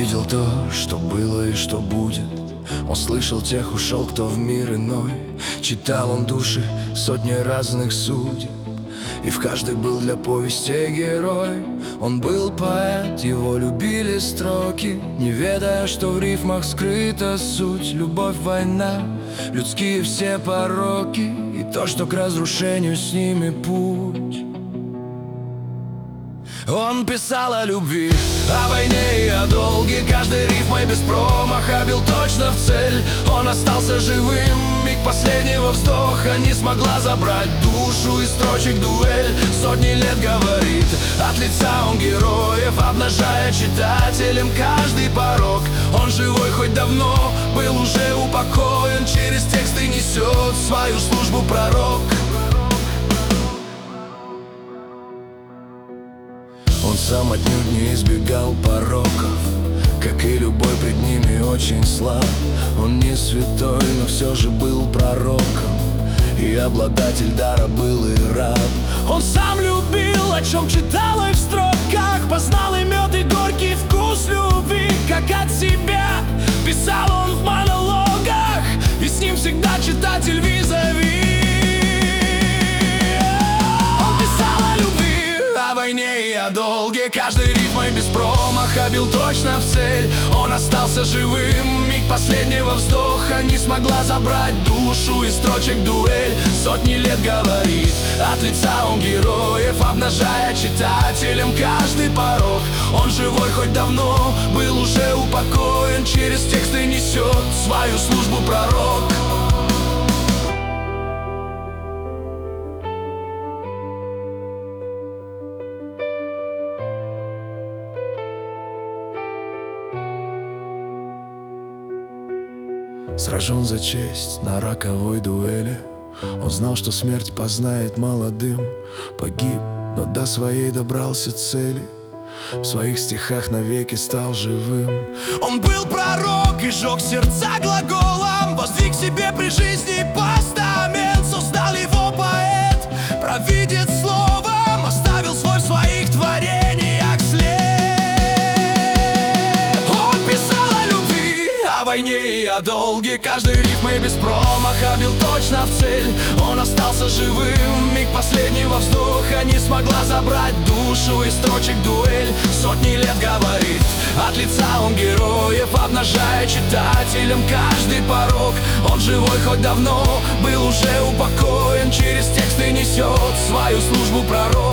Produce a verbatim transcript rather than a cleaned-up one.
видел то, что было и что будет. Он слышал тех, ушел кто в мир иной. Читал он души сотни разных судеб, и в каждой был для повести герой. Он был поэт, его любили строки, не ведая, что в рифмах скрыта суть. Любовь, война, людские все пороки, и то, что к разрушению с ними путь. Он писал о любви, о войне и о долге. Каждой рифмой без промаха бил точно в цель. Он остался живым, миг последнего вздоха не смогла забрать душу из строчек дуэль. Сотни лет говорит, от лица он героев, обнажая читателям каждый порог. Он живой хоть давно, был уже упокоен, через тексты несет свою службу пророк. Он сам отнюдь не избегал пороков, как и любой пред ними очень слаб. Он не святой, но все же был пророком, и обладатель дара был и раб. Он сам любил, о чем читал и в строках, познал и мед, и горький вкус любви, как от себя. Писал он в монологах, и с ним всегда читатель визави. О войне и о долге, каждой рифмой без промаха бил точно в цель. Он остался живым, миг последнего вздоха не смогла забрать душу из строчек дуэль. Сотни лет говорит, от лица он героев, обнажая читателям каждый порог. Он живой хоть давно, был уже упокоен, через тексты несет свою службу пророк. Сражен за честь на роковой дуэли, он знал, что смерть познает молодым. Погиб, но до своей добрался цели, в своих стихах навеки стал живым. Он был пророк и жег сердца глаголом, воздвиг себе при жизни постамент. Создал его поэт, провидец словом, оставил свой в своих творениях след. Он писал о любви, о войне и о долге, каждой рифмой без промаха бил точно в цель. Он остался живым, миг последнего вздоха не смогла забрать душу из строчек дуэль. Сотни лет говорит, от лица он героев, обнажая читателям каждый порог. Он живой хоть давно, был уже упокоен, через тексты несет свою службу пророк.